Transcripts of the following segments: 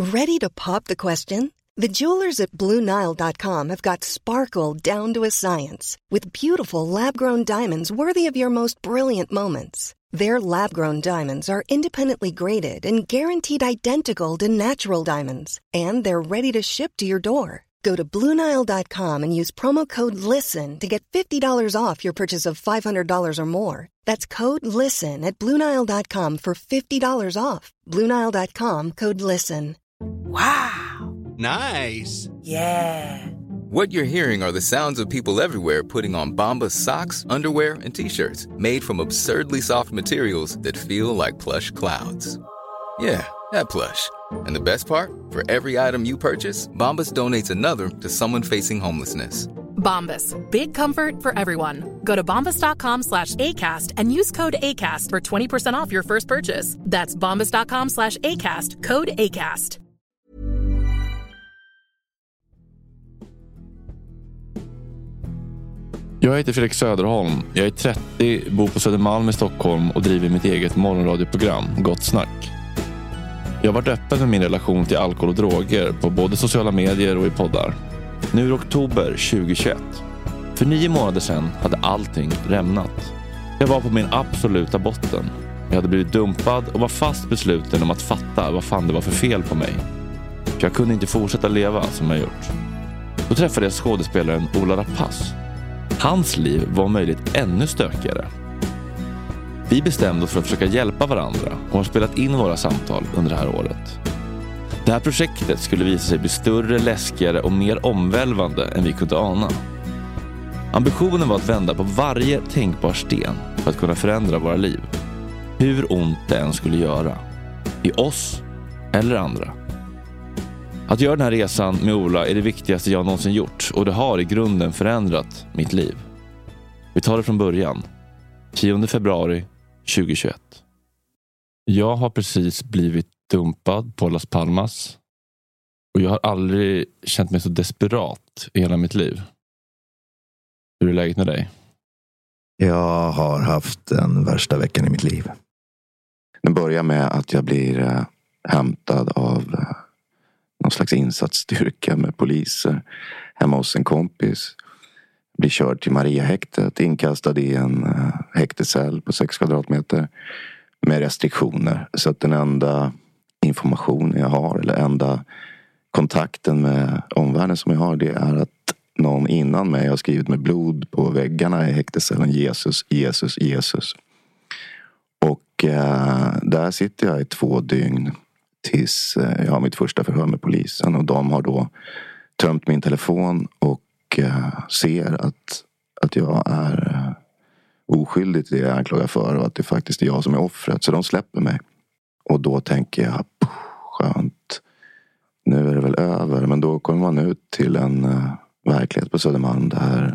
Ready to pop the question? The jewelers at BlueNile.com have got sparkle down to a science with beautiful lab-grown diamonds worthy of your most brilliant moments. Their lab-grown diamonds are independently graded and guaranteed identical to natural diamonds, and they're ready to ship to your door. Go to BlueNile.com and use promo code LISTEN to get $50 off your purchase of $500 or more. That's code LISTEN at BlueNile.com for $50 off. BlueNile.com, code LISTEN. Wow. Nice. Yeah. What you're hearing are the sounds of people everywhere putting on Bombas socks, underwear, and T-shirts made from absurdly soft materials that feel like plush clouds. Yeah, that plush. And the best part? For every item you purchase, Bombas donates another to someone facing homelessness. Bombas. Big comfort for everyone. Go to bombas.com/ACAST and use code ACAST for 20% off your first purchase. That's bombas.com/ACAST. Code ACAST. Jag heter Fredrik Söderholm. Jag är 30, bor på Södermalm i Stockholm och driver mitt eget morgonradioprogram, Gott Snack. Jag har varit öppen med min relation till alkohol och droger på både sociala medier och i poddar. Nu är oktober 2021. För 9 månader sedan hade allting rämnat. Jag var på min absoluta botten. Jag hade blivit dumpad och var fast besluten om att fatta vad fan det var för fel på mig. För jag kunde inte fortsätta leva som jag gjort. Då träffade jag skådespelaren Ola Rapace. Hans liv var om möjligt ännu stökigare. Vi bestämde oss för att försöka hjälpa varandra och har spelat in våra samtal under det här året. Det här projektet skulle visa sig bli större, läskigare och mer omvälvande än vi kunde ana. Ambitionen var att vända på varje tänkbar sten för att kunna förändra våra liv. Hur ont det än skulle göra. I oss eller andra. Att göra den här resan med Ola är det viktigaste jag någonsin gjort och det har i grunden förändrat mitt liv. Vi tar det från början. 10 februari 2021. Jag har precis blivit dumpad på Las Palmas och jag har aldrig känt mig så desperat i hela mitt liv. Hur är läget med dig? Jag har haft den värsta veckan i mitt liv. Det börjar med att jag blir hämtad av någon slags insatsstyrka med poliser hemma hos en kompis. Blir körd till Mariahäktet, inkastad i en häktescell på 6 kvadratmeter med restriktioner. Så att den enda information jag har, eller enda kontakten med omvärlden som jag har, det är att någon innan mig har skrivit med blod på väggarna i häktescellen: Jesus, Jesus, Jesus. Och där sitter jag i 2 dygn tills jag har mitt första förhör med polisen. Och de har då tömt min telefon och ser att jag är oskyldig till det jag anklagar för och att det faktiskt är jag som är offret. Så de släpper mig. Och då tänker jag, skönt. Nu är det väl över. Men då kommer man ut till en verklighet på Södermalm där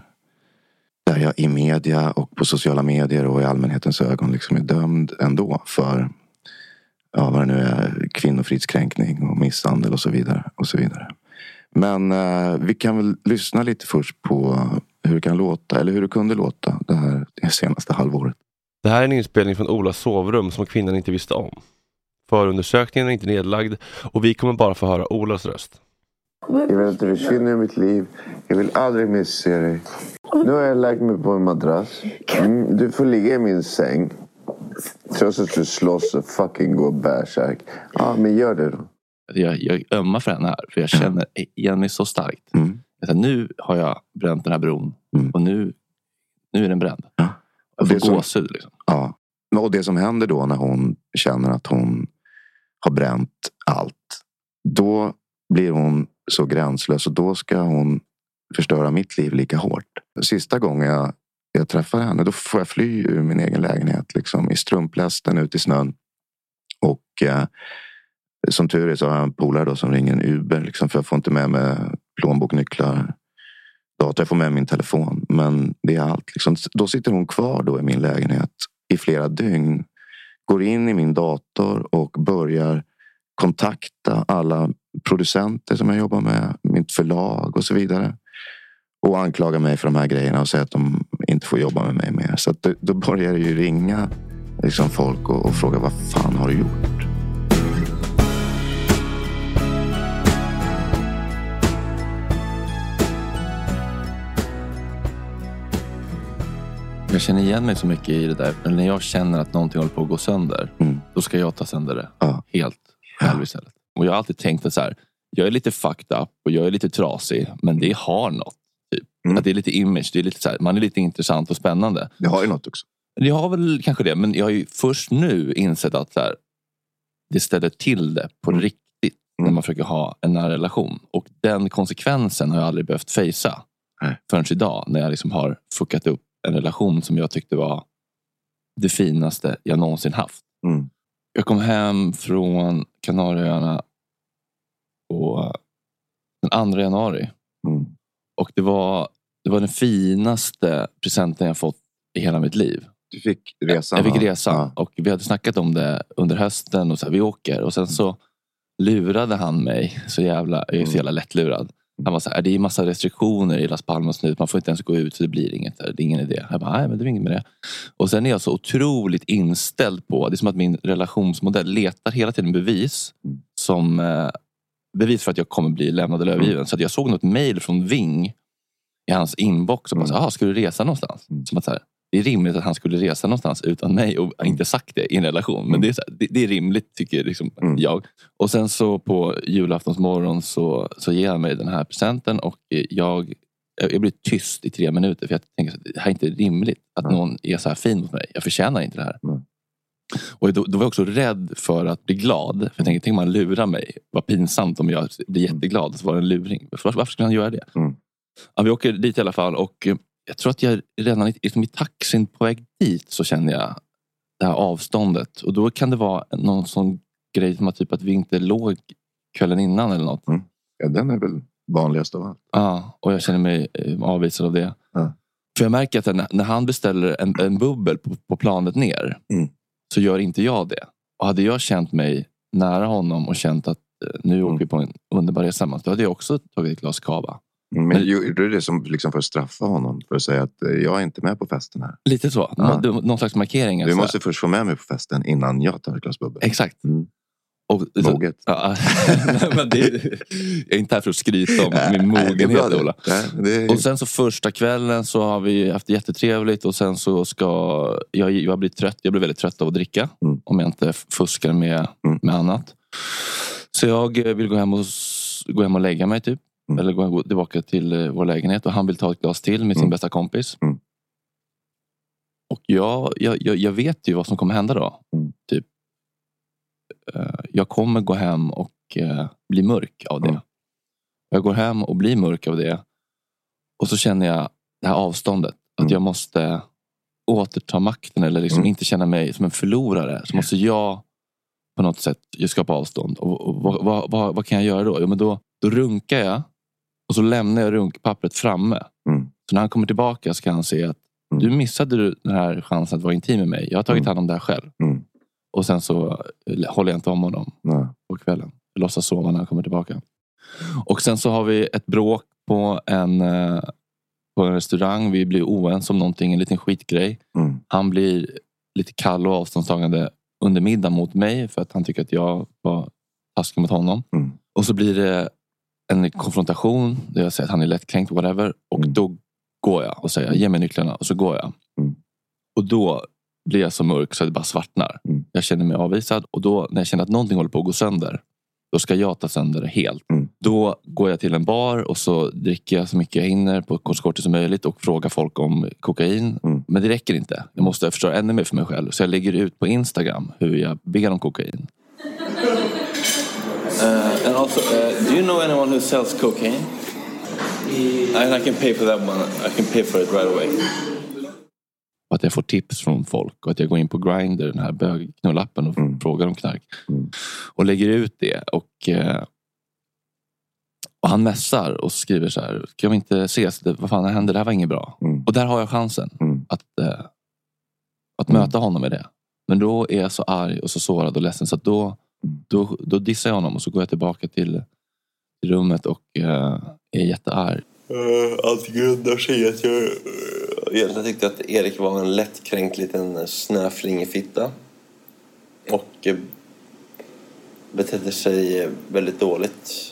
jag i media och på sociala medier och i allmänhetens ögon liksom är dömd ändå för vad det nu är, kvinnofridskränkning och misshandel och så vidare och så vidare. Men vi kan väl lyssna lite först på hur det kan låta, eller hur det kunde låta det senaste halvåret. Det här är en inspelning från Olas sovrum som kvinnan inte visste om. Förundersökningen är inte nedlagd och vi kommer bara få höra Olas röst. Jag vill inte försvinna i mitt liv. Jag vill aldrig missa dig. Nu har jag lagt mig på en madrass. Du får ligga i min säng. Trots att du slåss och fucking går bärsärk. Ja, men gör det då. Jag ömmar för henne här. För jag känner igen mig så starkt. Nu har jag bränt den här bron. Och nu är den bränd. Ja. Jag får gåshud liksom. Ja. Och det som händer då när hon känner att hon har bränt allt. Då blir hon så gränslös. Och då ska hon förstöra mitt liv lika hårt. Sista gången jag träffar henne, då får jag fly ur min egen lägenhet liksom, i strumplästen ut i snön. Och som tur är så har jag en polare då som ringer en Uber liksom, för jag får inte med mig plånbok, nycklar, dator. Jag får med min telefon, men det är allt liksom. Då sitter hon kvar då i min lägenhet i flera dygn, går in i min dator och börjar kontakta alla producenter som jag jobbar med, mitt förlag och så vidare, och anklagar mig för de här grejerna och säger att de inte får jobba med mig mer. Så att då börjar det ju ringa liksom folk och fråga: vad fan har du gjort? Jag känner igen mig så mycket i det där. Men när jag känner att någonting håller på att gå sönder, då ska jag ta sönder det. Helt själv istället. Och jag har alltid tänkt att så här, jag är lite fucked up och jag är lite trasig, men det har något. Typ. Att det är lite image, det är lite så här, man är lite intressant och spännande. Det har ju något också. Det har väl kanske det, men jag har ju först nu insett att så här, det ställer till det på riktigt när man försöker ha en nära relation. Och den konsekvensen har jag aldrig behövt fejsa förrän idag, när jag liksom har fuckat upp en relation som jag tyckte var det finaste jag någonsin haft. Jag kom hem från Kanarieöarna på den 2 januari. Och det var den finaste presenten jag fått i hela mitt liv. Du fick resan? Jag fick resan. Och vi hade snackat om det under hösten. Och så här, vi åker. Och sen så lurade han mig. Jag är så jävla lättlurad. Han var så här, det är massa restriktioner i Las Palmas nu. Man får inte ens gå ut, så det blir inget. Det är ingen idé. Jag bara, nej, men det är inget med det. Och sen är jag så otroligt inställd på, det är som att min relationsmodell letar hela tiden bevis som bevis för att jag kommer bli lämnad eller övergiven. Så att jag såg något mejl från Ving i hans inbox och bara, ska du resa någonstans? Som att så här, det är rimligt att han skulle resa någonstans utan mig och inte sagt det i en relation. Men det är, så här, det är rimligt, tycker liksom jag. Och sen så på julaftonsmorgon så ger han mig den här presenten och jag blir tyst i 3 minuter, för jag tänker att det här är inte rimligt att någon är så här fin mot mig. Jag förtjänar inte det här. Och då var jag också rädd för att bli glad. För jag tänkte man lurar mig. Vad pinsamt om jag blir jätteglad. Så var det en luring. Varför skulle han göra det? Ja, vi åker dit i alla fall. Och jag tror att jag redan i taxin på väg dit så känner jag det här avståndet. Och då kan det vara någon sån grej som att vi inte låg kvällen innan eller något. Ja, den är väl vanligast av allt. Ja, och jag känner mig avvisad av det. För jag märker att när han beställer en bubbel på planet ner så gör inte jag det. Och hade jag känt mig nära honom och känt att nu åker vi på en underbar resa, då hade jag också tagit ett glas kava. Men gjorde du det som liksom för att straffa honom? För att säga att jag är inte med på festen här? Lite så. Någon slags markering. Du måste först få med mig på festen innan jag tar ett glas bubbel. Exakt. Och moget. Ja, men jag är inte här för att skryta om min mogenhet, Ola. Och sen så första kvällen så har vi haft jättetrevligt. Och sen så ska jag bli trött. Jag blir väldigt trött av att dricka. Om jag inte fuskar med annat. Så jag vill gå hem och lägga mig typ. Eller gå tillbaka till vår lägenhet. Och han vill ta ett glas till med sin bästa kompis. Och jag vet ju vad som kommer hända då. Typ. Jag kommer gå hem och bli mörk av det. Jag går hem och blir mörk av det. Och så känner jag det här avståndet. Att jag måste återta makten. Eller liksom inte känna mig som en förlorare. Så måste jag på något sätt skapa avstånd. Och vad kan jag göra då? Jo, men då runkar jag. Och så lämnar jag runkpappret framme. Så när han kommer tillbaka så kan han se att du missade den här chansen att vara intim med mig. Jag har tagit hand om det här själv. Och sen så håller jag inte om honom på kvällen. Jag låtsas sova när han kommer tillbaka. Och sen så har vi ett bråk på en restaurang. Vi blir oense om någonting, en liten skitgrej. Han blir lite kall och avståndstagande under middag mot mig. För att han tycker att jag var taskig mot honom. Och så blir det en konfrontation. Där jag säger att han är lättkränkt, whatever. Och då går jag och säger, ge mig nycklarna. Och så går jag. Och då blir jag så mörk så att det bara svartnar. Jag känner mig avvisad. Och då när jag känner att någonting håller på att gå sönder, då ska jag ta sönder det helt. Då går jag till en bar och så dricker jag så mycket jag hinner på kortskort som möjligt och frågar folk om kokain. Men det räcker inte. Jag måste förstöra ännu mer för mig själv. Så jag lägger ut på Instagram hur jag ber om kokain. And also, do you know anyone who sells cocaine? I can pay for that one. I can pay for it right away. Att jag får tips från folk och att jag går in på Grindr, den här bögknullappen, och frågar om knark. Och lägger ut det. Och han mässar och skriver så här: kan vi inte ses? Vad fan händer? Det här var inget bra. Och där har jag chansen att möta honom med det. Men då är jag så arg och så sårad och ledsen, så att då dissar jag honom och så går jag tillbaka till rummet och är jättearg. Allt grundar sig i att jag egentligen tyckte att Erik var en lättkränkt liten snöflingig fitta. Och betedde sig väldigt dåligt.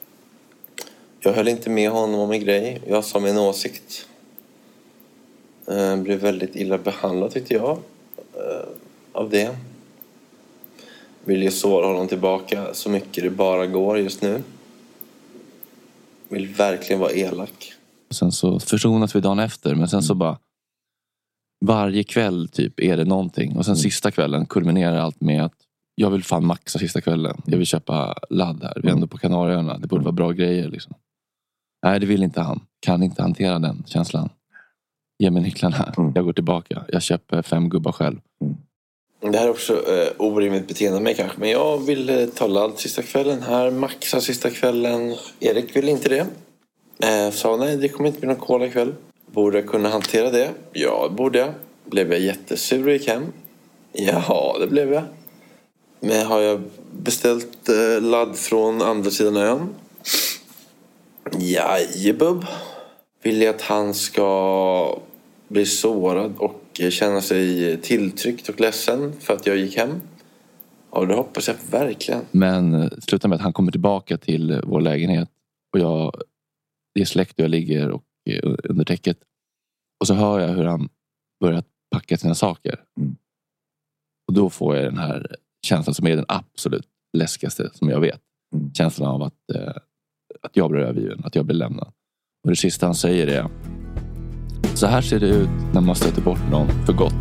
Jag höll inte med honom om en grej. Jag sa min åsikt. Blev väldigt illa behandlad tyckte jag av det. Vill ju såra honom tillbaka så mycket det bara går just nu. Vill verkligen vara elak. Sen så försonas vi dagen efter. Men sen så bara varje kväll typ är det någonting. Och sen sista kvällen kulminerar allt med att jag vill fan maxa sista kvällen. Jag vill köpa ladd här. Vi är ändå på Kanarieöarna. Det borde vara bra grejer liksom. Nej, det vill inte han. Kan inte hantera den känslan. Ge mig nycklarna. Jag går tillbaka. Jag köper 5 gubbar själv. Det här är också orimligt beteende av mig kanske. Men jag vill ta ladd sista kvällen här. Maxa sista kvällen. Erik vill inte det. Sa nej, det kommer inte bli någon cola ikväll. Borde jag kunna hantera det? Ja, det borde jag. Blev jag jättesur och gick hem? Ja, det blev jag. Men har jag beställt ladd från andra sidan ön? Jajebub. Vill jag att han ska bli sårad och känna sig tilltryckt och ledsen för att jag gick hem? Ja, det hoppas jag verkligen. Men sluta med att han kommer tillbaka till vår lägenhet. Och det är släkt och jag ligger och under täcket. Och så hör jag hur han börjar packa sina saker. Och då får jag den här känslan som är den absolut läskigaste som jag vet. Känslan av att jag blir övergiven, att jag blir lämnad. Och det sista han säger är: så här ser det ut när man stöter bort någon för gott.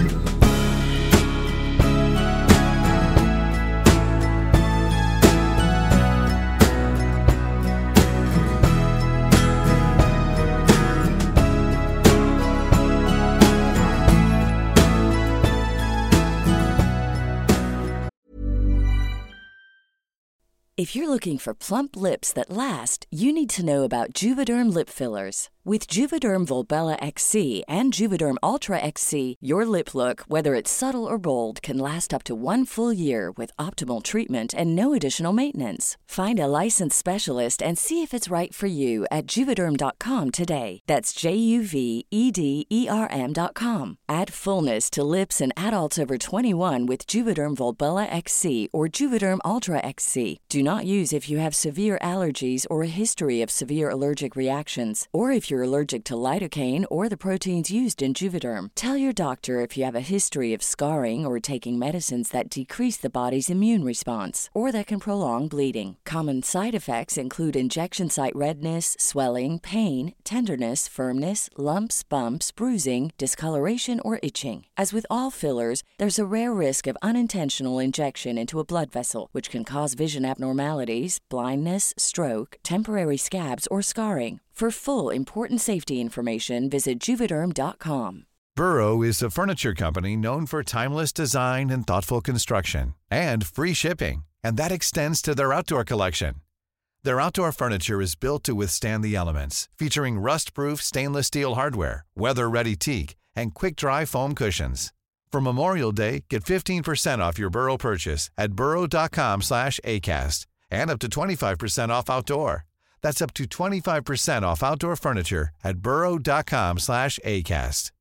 If you're looking for plump lips that last, you need to know about Juvederm lip fillers. With Juvederm Volbella XC and Juvederm Ultra XC, your lip look, whether it's subtle or bold, can last up to 1 full year with optimal treatment and no additional maintenance. Find a licensed specialist and see if it's right for you at Juvederm.com today. That's JUVEDERM.com. Add fullness to lips in adults over 21 with Juvederm Volbella XC or Juvederm Ultra XC. Do not use if you have severe allergies or a history of severe allergic reactions, or if you're allergic to lidocaine or the proteins used in Juvederm. Tell your doctor if you have a history of scarring or taking medicines that decrease the body's immune response or that can prolong bleeding. Common side effects include injection site redness, swelling, pain, tenderness, firmness, lumps, bumps, bruising, discoloration, or itching. As with all fillers, there's a rare risk of unintentional injection into a blood vessel, which can cause vision abnormalities, blindness, stroke, temporary scabs, or scarring. For full, important safety information, visit Juvederm.com. Burrow is a furniture company known for timeless design and thoughtful construction, and free shipping, and that extends to their outdoor collection. Their outdoor furniture is built to withstand the elements, featuring rust-proof stainless steel hardware, weather-ready teak, and quick-dry foam cushions. For Memorial Day, get 15% off your Burrow purchase at burrow.com/acast, and up to 25% off outdoor. That's up to 25% off outdoor furniture at burrow.com/acast.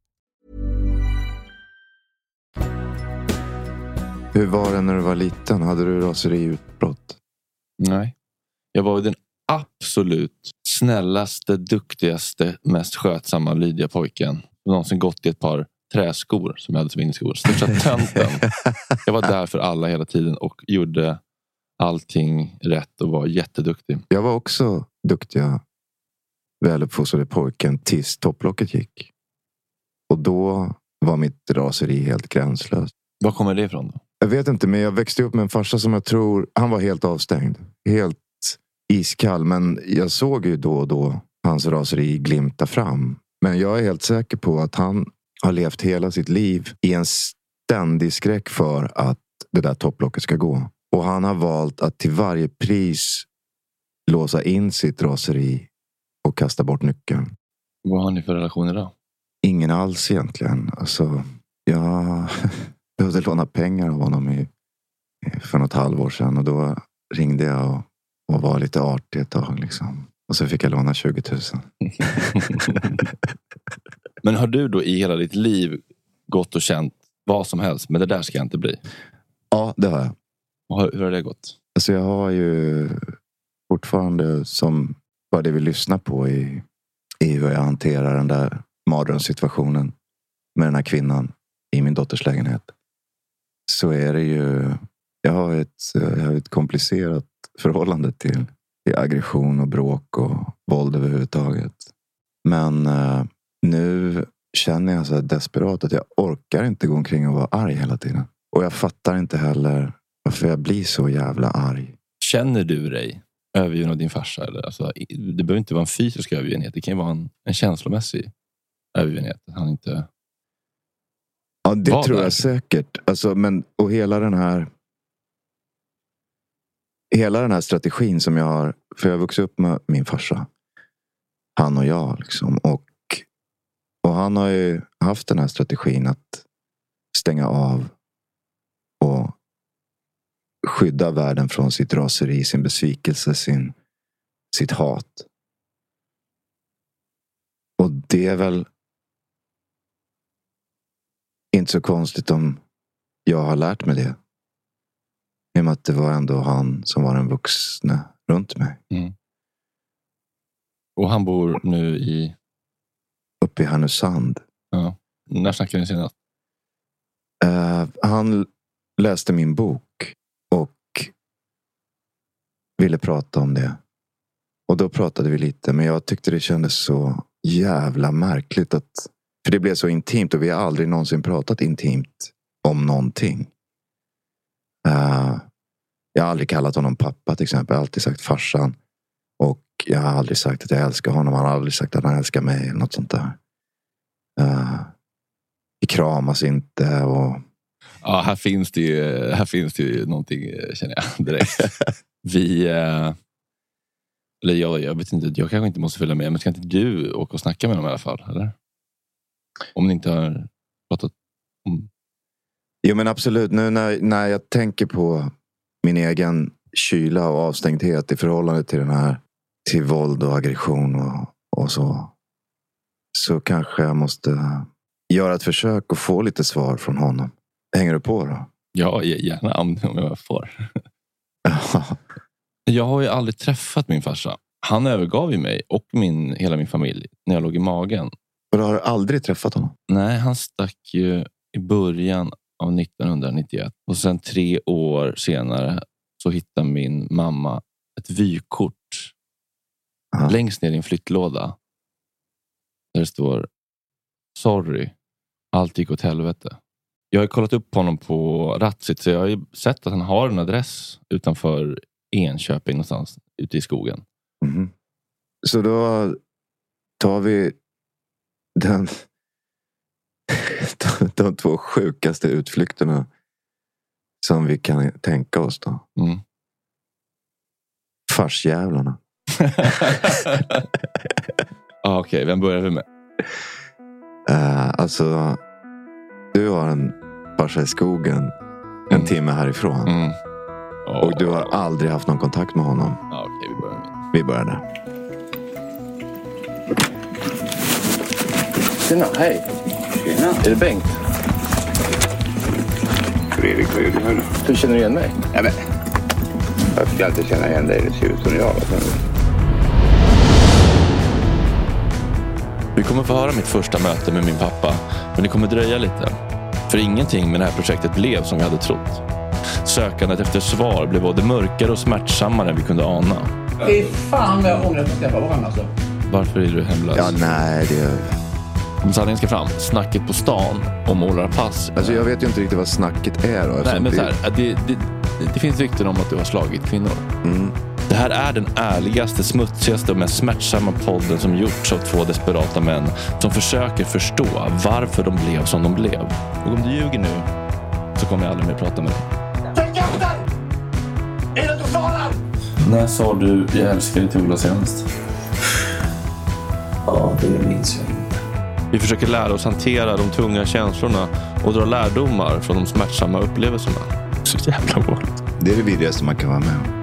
Hur var det när du var liten? Hade du raseriutbrott? Nej. Jag var den absolut snällaste, duktigaste, mest skötsamma, lydiga pojken. Jag någonsin gått i ett par träskor som jag hade som inskor. Största tönten. Jag var där för alla hela tiden och gjorde allting rätt och var jätteduktig. Jag var också duktiga, väluppfostrade pojken tills topplocket gick. Och då var mitt raseri helt gränslöst. Var kommer det ifrån då? Jag vet inte, men jag växte upp med en farsa som jag tror, han var helt avstängd. Helt iskall, men jag såg ju då och då hans raseri glimta fram. Men jag är helt säker på att han har levt hela sitt liv i en ständig skräck för att det där topplocket ska gå. Och han har valt att till varje pris låsa in sitt raseri och kasta bort nyckeln. Vad har ni för relation idag? Ingen alls egentligen. Alltså, jag behövde låna pengar av honom för något halvår sedan. Och då ringde jag och var lite artig ett tag liksom. Och så fick jag låna 20 000. Men har du då i hela ditt liv gått och känt vad som helst, men det där ska jag inte bli? Ja, det har jag. Och hur har det gått? Alltså jag har ju fortfarande som vad det vill lyssna på i hur jag hanterar den där mardrömssituationen. med den här kvinnan i min dotters lägenhet, så är det ju, jag har ett komplicerat förhållande till aggression och bråk och våld överhuvudtaget. Men nu känner jag så här desperat att jag orkar inte gå omkring och vara arg hela tiden. Och jag fattar inte heller varför jag blir så jävla arg. Känner du dig övergiven av din farsa? Eller? Alltså, det behöver inte vara en fysisk övergivenhet. Det kan ju vara en känslomässig övergivenhet. Han inte... Ja, det tror jag säkert. Alltså, och hela den här strategin som jag har, för jag har vuxit upp med min farsa, han och jag liksom, och han har ju haft den här strategin att stänga av och skydda världen från sitt raseri, sin besvikelse, sitt hat. Och det är väl inte så konstigt om jag har lärt mig det. I och med att det var ändå han som var den vuxna runt mig. Mm. Och han bor nu uppe i Härnösand. Ja. När snackade ni senast? Han läste min bok och ville prata om det. Och då pratade vi lite. Men jag tyckte det kändes så jävla märkligt att, för det blev så intimt och vi har aldrig någonsin pratat intimt om någonting. Jag har aldrig kallat honom pappa till exempel. Jag har alltid sagt farsan. Och jag har aldrig sagt att jag älskar honom. Han har aldrig sagt att han älskar mig eller något sånt där. Vi kramas inte och... Ja, här finns det ju någonting, känner jag direkt. Jag vet inte, jag kanske inte måste följa med, men ska inte du åka och snacka med dem i alla fall, eller? Om ni inte har pratat om... Jo, men absolut. Nu när jag tänker på min egen kyla och avstängdhet i förhållande till den här, till våld och aggression och så kanske jag måste göra ett försök och få lite svar från honom. Hänger du på då? Ja, gärna om jag får. Jag har ju aldrig träffat min farsa. Han övergav ju mig och hela min familj när jag låg i magen. Och då har du aldrig träffat honom? Nej, han stack ju i början av 1991. Och sen 3 år senare så hittade min mamma ett vykort längst ner i en flyttlåda. Där det står: sorry, allt gick åt helvete. Jag har kollat upp honom på Ratsit, så jag har ju sett att han har en adress utanför Enköping någonstans ute i skogen. Mm. Så då tar vi de 2 sjukaste utflykterna som vi kan tänka oss då. Mm. Farsjävlarna. Okej, vem börjar vi med? Alltså, du har en farsa i skogen en timme härifrån. Mm. Och du har aldrig haft någon kontakt med honom. Okej, vi börjar med. Vi börjar där. Tjena, hej. Tjena. Är det Bengt? Fredrik, vad gör du här då? Hur känner du igen mig? Ja, men jag ska alltid känna igen dig. Det ser ut som jag. Vi kommer få höra mitt första möte med min pappa, men det kommer dröja lite. För ingenting med det här projektet blev som vi hade trott. Sökandet efter svar blev både mörkare och smärtsammare än vi kunde ana. Fy fan vad jag ångrar att skaffa barn alltså. Varför är du hemlös? Ja, nej, det... Om sanningen ska fram, snacket på stan om målarpass. Alltså jag vet ju inte riktigt vad snacket är då. Nej, men så här, det finns rykten om att du har slagit kvinnor. Mm. Det här är den ärligaste, smutsigaste och mest smärtsamma podden som gjorts av 2 desperata män som försöker förstå varför de blev som de blev. Och om du ljuger nu så kommer jag aldrig mer prata med dig. Är det du svarar? När sa du jag älskar dig till Ola senast? Ja, det minns jag inte. Vi försöker lära oss hantera de tunga känslorna och dra lärdomar från de smärtsamma upplevelserna. Så jävla vanligt. Det är det vidrigaste man kan vara med om.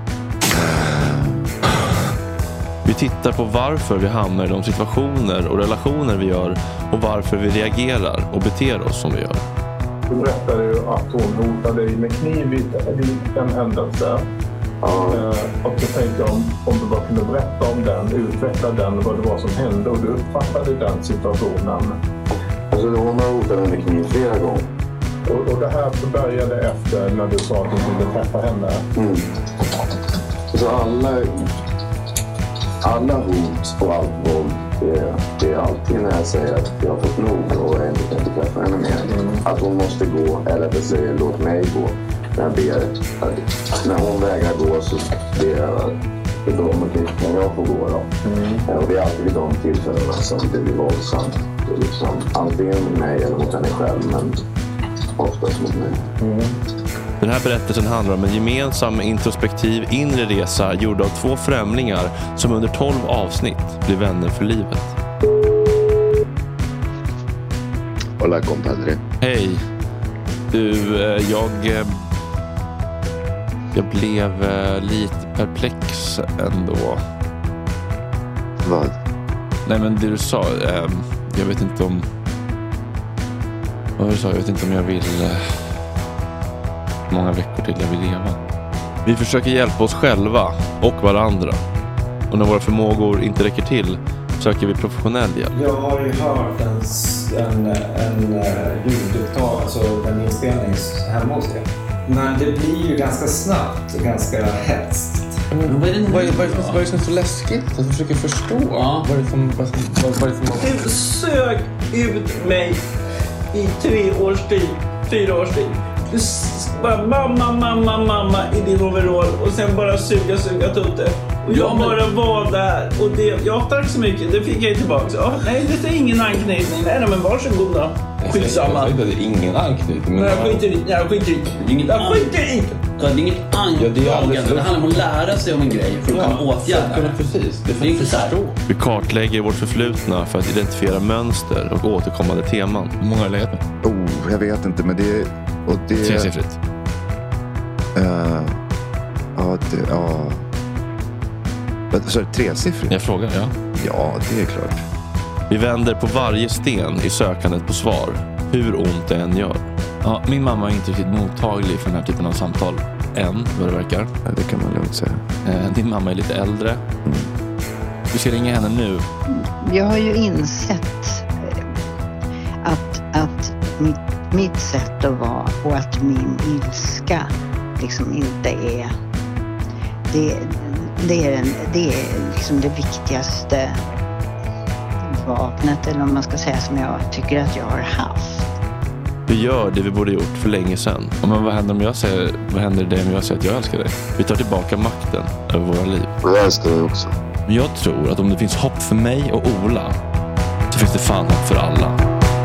Vi tittar på varför vi hamnar i de situationer och relationer vi gör och varför vi reagerar och beter oss som vi gör. Du berättade ju att hon hotade dig med kniv vid en händelse. Och så tänkte jag om du bara kunde berätta om den, utveckla den, vad det var som hände och du uppfattade den situationen. Alltså hon har hotat henne med kniv flera gånger. Och det här började efter när du sa att du skulle träffa henne. Mm. Så alla hot och allt våld, det är alltid när jag säger att jag har fått nog och jag inte tänker träffa henne mer. Att hon måste gå, eller att jag säger låt mig gå. När hon vägrar gå så ber jag för dem och när jag får gå då. Och det är alltid vid de tillfällena som det blir våldsamt. Det är liksom, antingen mot mig eller mot henne själv, men oftast mot mig. Den här berättelsen handlar om en gemensam introspektiv inre resa gjord av 2 främlingar som under 12 avsnitt blir vänner för livet. Hola, compadre. Hej. Du, jag blev lite perplex ändå. Vad? Nej, men det du sa, jag vet inte om... Vad du sa, jag vet inte om jag vill... många veckor till jag vill leva. Vi försöker hjälpa oss själva och varandra. Och när våra förmågor inte räcker till söker vi professionell hjälp. Jag har ju hört en ljudupptag, alltså en inspelning hemma hos er. Men det blir ju ganska snabbt och ganska hetskt. Vad är det som är så läskigt? Jag försöker förstå. Ja. Vad är det som... Du sög ut mig i 3 års tid, 4 års tid. Du bara mamma i din overall och sen bara suga tutte. Och jag bara var där och det, jag tack så mycket, det fick jag tillbaka. Ja, nej, det är ingen anknytning. Nej, men varsågod då. Skitsamma. Det är ingen anknytning. Men jag skiter i. Det är inget antagande. Det handlar om att lära sig om en grej för att kunna åtgärda. Precis. Det är inte så här. Vi kartlägger vårt förflutna för att identifiera mönster och återkommande teman. Hur många har du legat med? Jag vet inte, men det... Och det 3-siffrigt. Så är det 3-siffrigt? Jag frågar, ja. Ja, det är klart. Vi vänder på varje sten i sökandet på svar. Hur ont det än gör. Ja, min mamma är inte riktigt mottaglig för den här typen av samtal. Än, vad det verkar. Ja, det kan man lugnt säga. Din mamma är lite äldre. Du ska ringa henne nu. Jag har ju insett att mitt sätt att vara och att min ilska liksom inte är... Det är liksom det viktigaste vapnet, eller om man ska säga, som jag tycker att jag har haft. Vi gör det vi borde gjort för länge sedan. Men vad händer dig om jag säger att jag älskar dig? Vi tar tillbaka makten över våra liv. Jag älskar dig också. Men jag tror att om det finns hopp för mig och Ola, så finns det fan hopp för alla.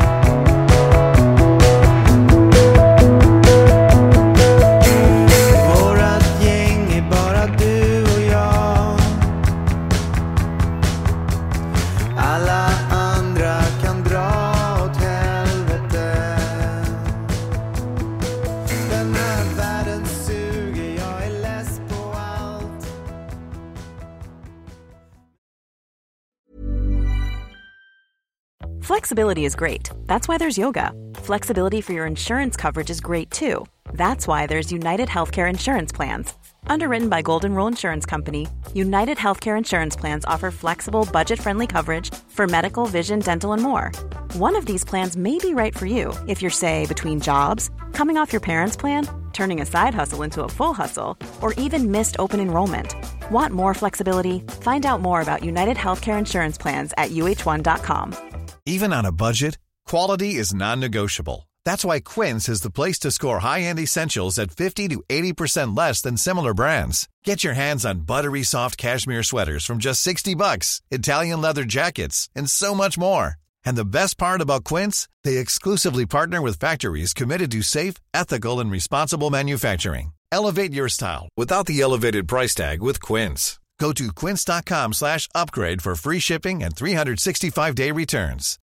Flexibility is great. That's why there's yoga. Flexibility for your insurance coverage is great too. That's why there's United Healthcare Insurance Plans. Underwritten by Golden Rule Insurance Company, United Healthcare Insurance Plans offer flexible, budget-friendly coverage for medical, vision, dental, and more. One of these plans may be right for you if you're, say, between jobs, coming off your parents' plan, turning a side hustle into a full hustle, or even missed open enrollment. Want more flexibility? Find out more about United Healthcare Insurance Plans at uh1.com. Even on a budget, quality is non-negotiable. That's why Quince is the place to score high-end essentials at 50 to 80% less than similar brands. Get your hands on buttery soft cashmere sweaters from just $60, Italian leather jackets, and so much more. And the best part about Quince, they exclusively partner with factories committed to safe, ethical, and responsible manufacturing. Elevate your style without the elevated price tag with Quince. Go to quince.com/upgrade for free shipping and 365-day returns.